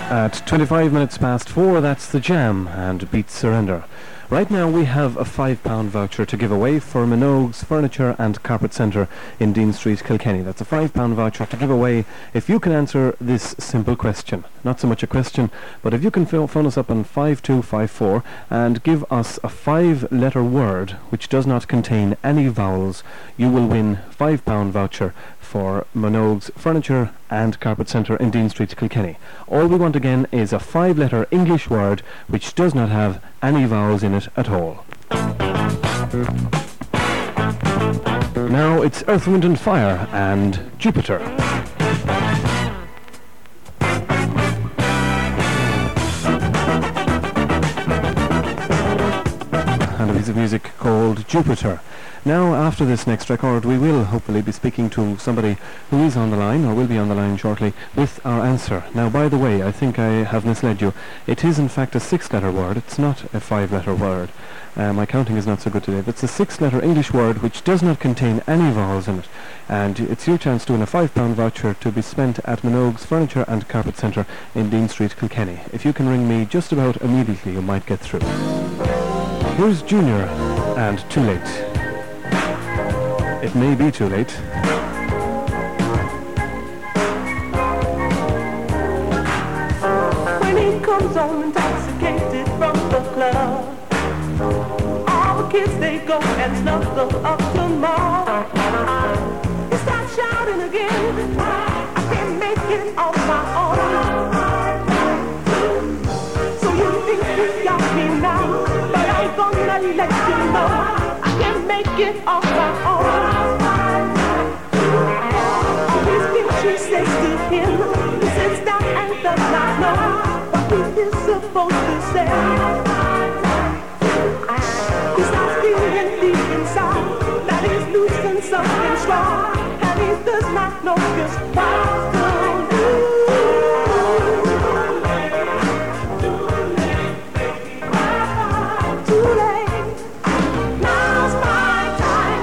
At 25 minutes past 4, that's The Jam and Beat Surrender. Right now we have a £5 voucher to give away for Minogue's Furniture and Carpet Centre in Dean Street, Kilkenny. That's a £5 voucher to give away if you can answer this simple question. Not so much a question, but if you can phone us up on 5254 and give us a 5-letter word which does not contain any vowels, you will win £5 voucher for Minogue's Furniture and Carpet Centre in Dean Street, Kilkenny. All we want again is a 5-letter English word which does not have any vowels in it at all. Now it's Earth, Wind and Fire and Jupiter. And a piece of music called Jupiter. Now, after this next record, we will hopefully be speaking to somebody who is on the line, or will be on the line shortly, with our answer. Now, by the way, I think I have misled you. It is, in fact, a 6-letter word. It's not a 5-letter word. My counting is not so good today. But it's a 6-letter English word which does not contain any vowels in it. And it's your chance to win a £5 voucher to be spent at Minogue's Furniture and Carpet Centre in Dean Street, Kilkenny. If you can ring me just about immediately, you might get through. Here's Junior and Too Late. It may be too late. When he comes home intoxicated from the club, all the kids they go and snuggle up to mom. He starts shouting again, I can't make it on my own. So you think you got me now, but I'm gonna let you know I can't make it on my own. She says to him, he sits down and does not know what he is supposed to say. He starts feeling deep inside that he's losing something strong, and he does not know just what to do. Too late, now's my time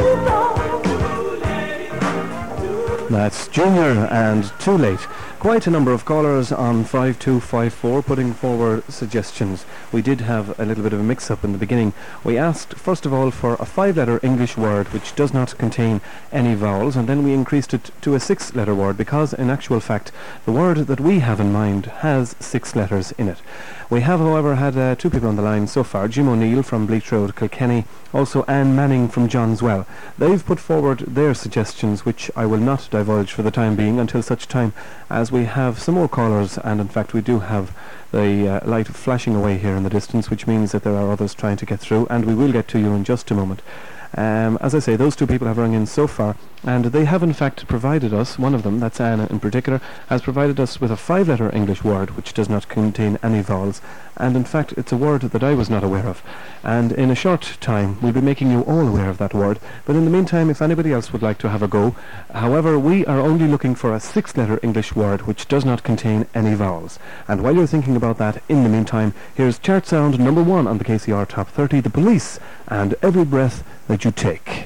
to go. That's Junior and Too Late. Quite a number of callers on 5254 putting forward suggestions. We did have a little bit of a mix-up in the beginning. We asked, first of all, for a 5-letter English word which does not contain any vowels, and then we increased it to a 6-letter word because, in actual fact, the word that we have in mind has 6 letters in it. We have, however, had 2 people on the line so far. Jim O'Neill from Bleach Road, Kilkenny, also Anne Manning from Johns Well. They've put forward their suggestions, which I will not divulge for the time being until such time as we have some more callers, and in fact we do have the light flashing away here in the distance, which means that there are others trying to get through, and we will get to you in just a moment. As I say, those 2 people have rung in so far, and they have in fact provided us, one of them, that's Anna in particular, has provided us with a 5-letter English word which does not contain any vowels, and in fact it's a word that I was not aware of. And in a short time we'll be making you all aware of that word, but in the meantime, if anybody else would like to have a go, however, we are only looking for a 6-letter English word which does not contain any vowels. And while you're thinking about that, in the meantime, here's chart sound number 1 on the KCR Top 30, The Police, and Every Breath That You Take.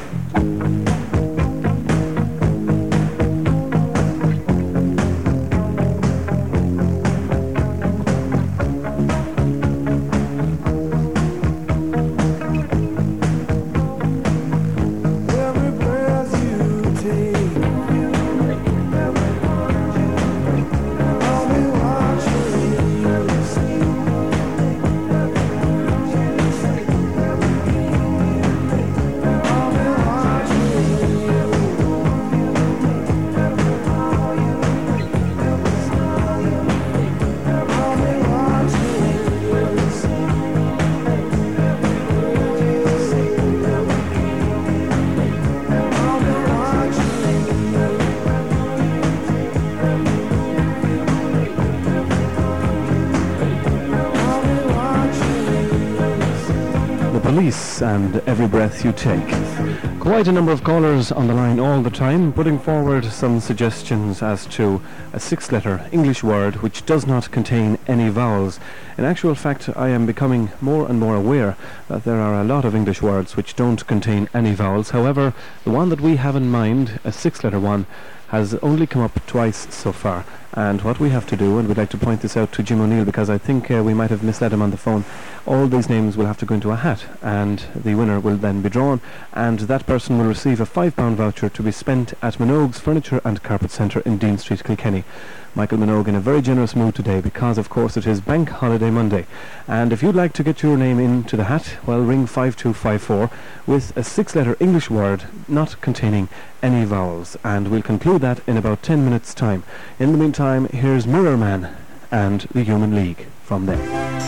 Police and Every Breath You Take. Quite a number of callers on the line all the time, putting forward some suggestions as to a 6-letter English word which does not contain any vowels. In actual fact, I am becoming more and more aware that there are a lot of English words which don't contain any vowels. However, the one that we have in mind, a 6-letter one, has only come up twice so far. And what we have to do, and we'd like to point this out to Jim O'Neill because I think we might have misled him on the phone, all these names will have to go into a hat and the winner will then be drawn, and that person will receive a £5 voucher to be spent at Minogue's Furniture and Carpet Centre in Dean Street, Kilkenny. Michael Minogue in a very generous mood today because of course it is Bank Holiday Monday, and if you'd like to get your name into the hat, well, ring 5254 with a 6-letter English word not containing any vowels, and we'll conclude that in about 10 minutes time. In the meantime, here's Mirror Man and the Human League from them.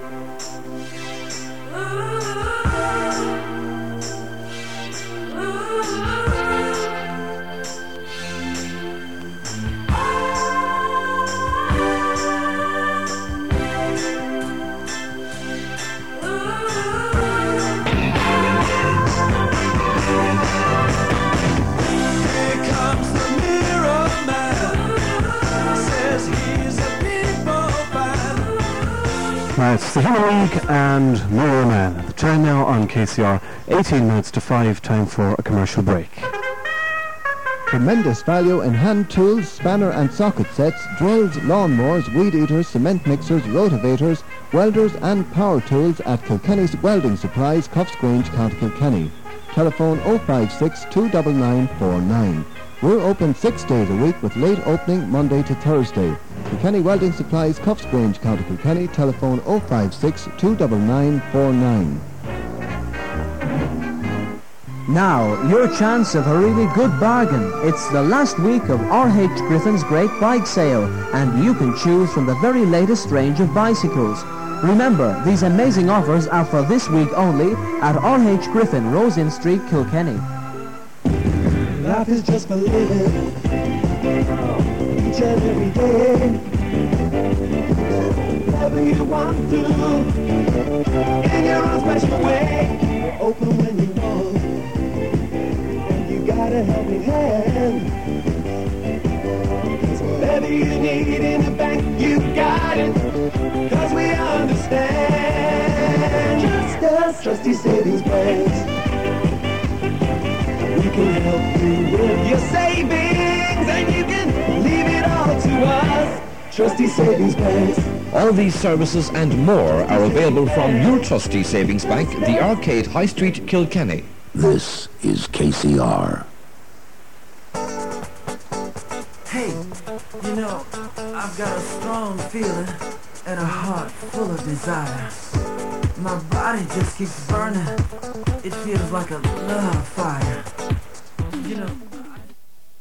Right, it's the Human League and Mirror Man. The time now on KCR, 18 minutes to 5, time for a commercial break. Tremendous value in hand tools, spanner and socket sets, drills, lawnmowers, weed eaters, cement mixers, rotavators, welders and power tools at Kilkenny's Welding Supplies, Cuffs Grange, County Kilkenny. Telephone 056 29949. We're open 6 days a week with late opening Monday to Thursday. Kilkenny Welding Supplies, Cuffs Grange, County Kilkenny. Telephone 056 29949. Now, your chance of a really good bargain. It's the last week of R.H. Griffin's Great Bike Sale, and you can choose from the very latest range of bicycles. Remember, these amazing offers are for this week only at R.H. Griffin, Rose Inn Street, Kilkenny. Life is just for living, each and every day. Whatever you want to, in your own special way. Open when you want, and you got a helping hand. 'Cause whatever you need in the bank, you got it. 'Cause we understand. Trust us, Trustee Savings Banks. We can help you with your savings, and you can leave it all to us. Trustee Savings Banks. All these services and more are available from your Trustee Savings Bank, the Arcade High Street, Kilkenny. This is KCR. Hey, you know, I've got a strong feeling and a heart full of desire. My body just keeps burning. It feels like a love fire. You know,